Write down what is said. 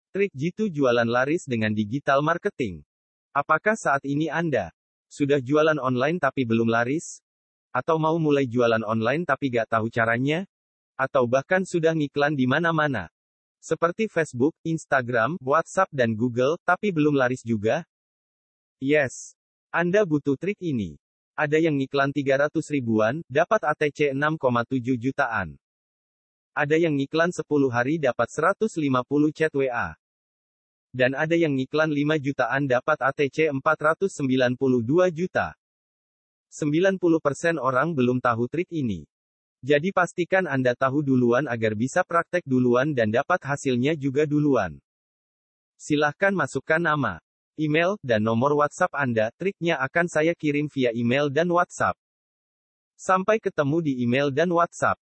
Trik jitu jualan laris dengan digital marketing. Apakah saat ini Anda sudah jualan online tapi belum laris? Atau mau mulai jualan online tapi gak tahu caranya? Atau bahkan sudah ngiklan di mana-mana? Seperti Facebook, Instagram, WhatsApp dan Google, tapi belum laris juga? Yes. Anda butuh trik ini. Ada yang ngiklan 300 ribuan, dapat ATC 6,7 jutaan. Ada yang ngiklan 10 hari dapat 150 chat WA. Dan ada yang ngiklan 5 jutaan dapat ATC 492 juta. 90% orang belum tahu trik ini. Jadi pastikan Anda tahu duluan agar bisa praktek duluan dan dapat hasilnya juga duluan. Silahkan masukkan nama, email, dan nomor WhatsApp Anda. Triknya akan saya kirim via email dan WhatsApp. Sampai ketemu di email dan WhatsApp.